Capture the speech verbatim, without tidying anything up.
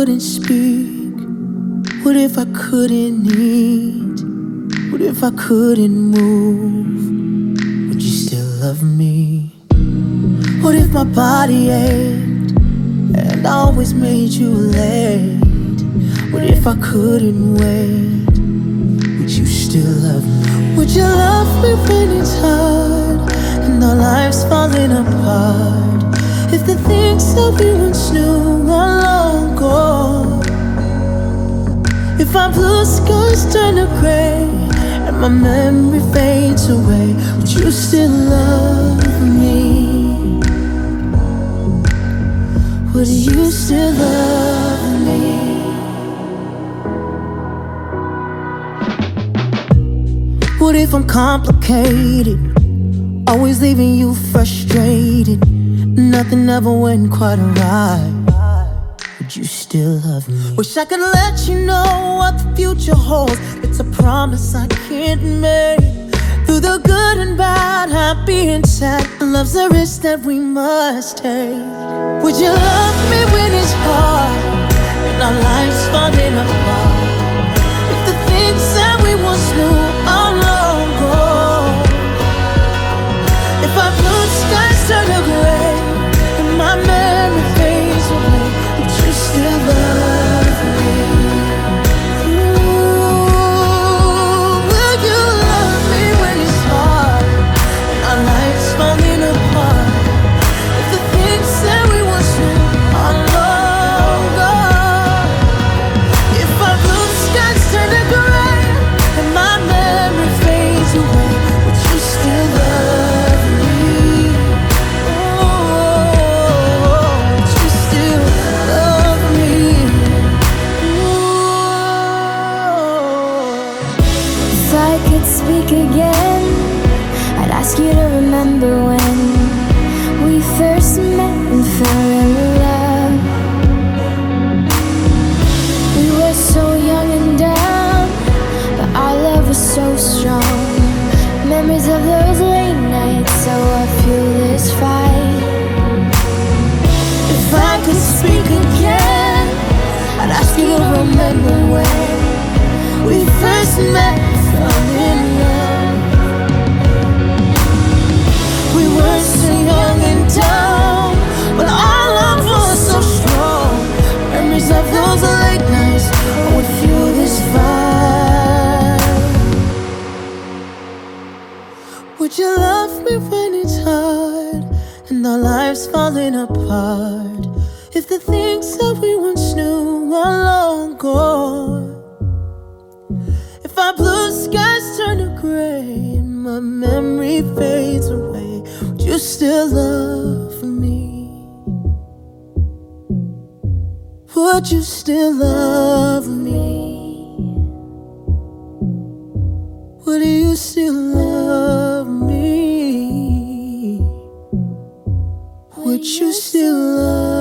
couldn't speak? What if I couldn't eat? What if I couldn't move? Would you still love me? What if my body ached and I always made you late? What if I couldn't wait? Would you still love me? Would you love me when it's hard and our lives falling apart? If the things that we once knew are long gone, if our blue skies turn to gray and my memory fades away, would you still love me? Would you still love me? What if I'm complicated, always leaving you frustrated? Nothing ever went quite right. Would you still love me? Wish I could let you know what the future holds. It's a promise I can't make. Through the good and bad, happy and sad, love's a risk that we must take. Would you love me when it's hard and our lives falling apart? If the things that we once knew are long gone, if our blue skies turn to gray and my memory fades away, would you still love me? Ooh, will you love me when it's hard and our lives falling apart? If the things that we once knew are long gone, if our blue skies turn to gray and my memory fades away, would you still love me? Oh, would you still love me? Oh. If I could speak again, I'd ask you to remember when we first met and fell in love. We were so young and dumb, but our love was so strong. Memories of those late nights, so I fuel this fight. If I could speak again, I'd ask you to remember when we first met and fell in love. We were so young and dumb, but our love was so strong. Memories of those late nights, I would fuel this fire. Would you love me when it's hard and our lives falling apart? If the things that we once knew are long gone, if our blue skies turn to gray and my memory fades away, would you still love me? Would you still love me? Would you still love me? Would you still love me?